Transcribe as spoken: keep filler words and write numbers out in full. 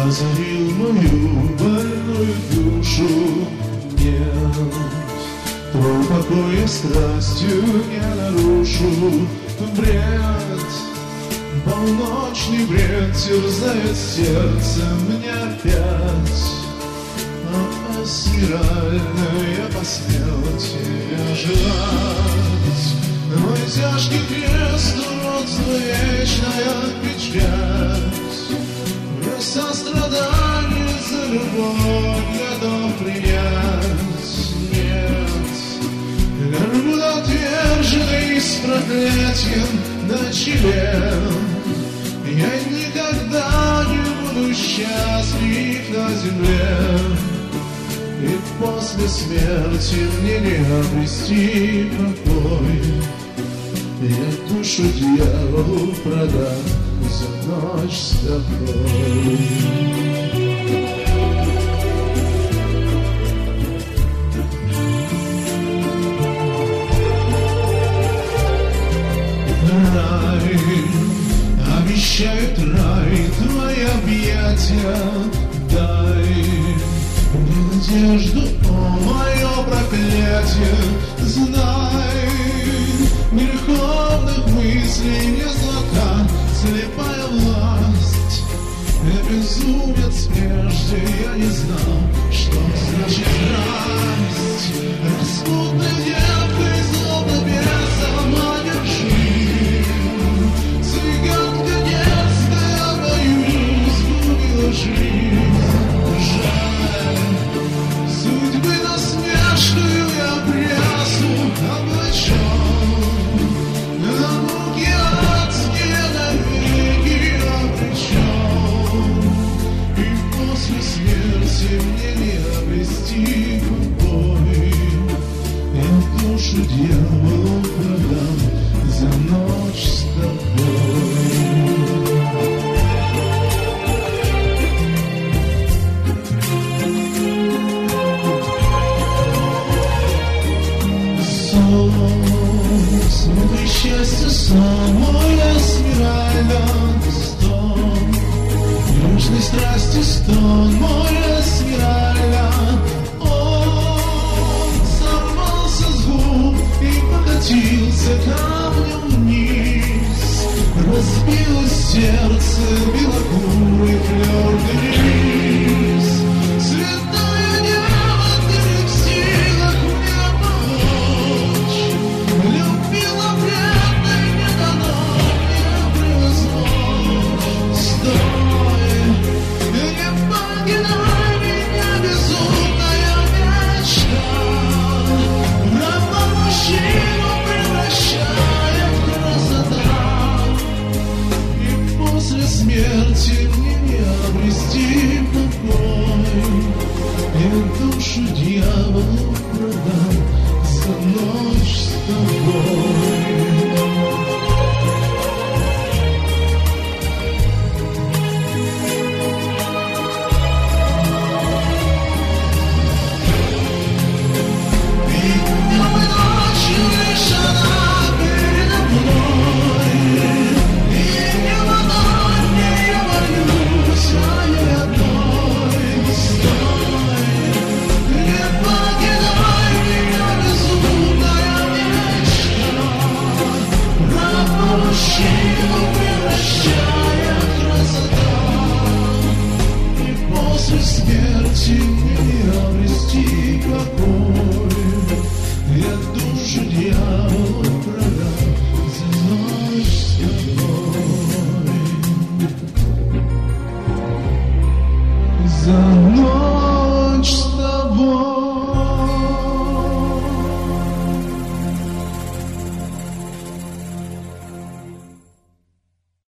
озарил мою больную душу. Нет, твой покой я страстью не нарушу. Бред, полночный бред терзает сердце мне опять. А спирально я посмел тебя желать. Мой тяжкий крест, уродство, вечная печать. Я сострадание за любовь готов принять. Нет, горбун отверженный с проклятием на челе. Я никогда не буду счастлив на земле. И после смерти мне не обрести покой. Я душу дьяволу продам за ночь с тобой. Рай, обещает рай, твои объятия дай. Надежду, о, мое проклятие, знай. Греховных мыслей не злака, слепая власть. Я безумец прежде, я не знал, что значит страсть. Распутной девкой злобно бесом одержим. Цыганка детская, боюсь, сгубила жизнь. Судьбы насмешкою я прясу облачен. На муки адские навеки обречен. И после смерти мне не обрести покой. Я душу дьяволу продам за ночь с тобой. Смуты счастья, сон, мой спирально стон. Южной страсти стон, мой спирально. Он сорвался с губ и покатился камнем вниз. Разбилось сердце белокурый флёрный лист. Святая небо, ты в силах мне помочь. Любила вредно и не дано мне превозмочь. Стой, не покидай меня, безумная мечта. Равно мужчину превращая в красота. И после смерти мне не обрести покой. Я душу дьяволу продам за ночь с тобой. И днем и ночью лишь она передо мной. И не водой мне я молюсь, а не одной. Стой, не покидай меня, безумная мечта. Право мужчину превращая в красота. И после смерти мне не обрести покой. Я душу дьяволу продам за ночь с тобой. За ночь.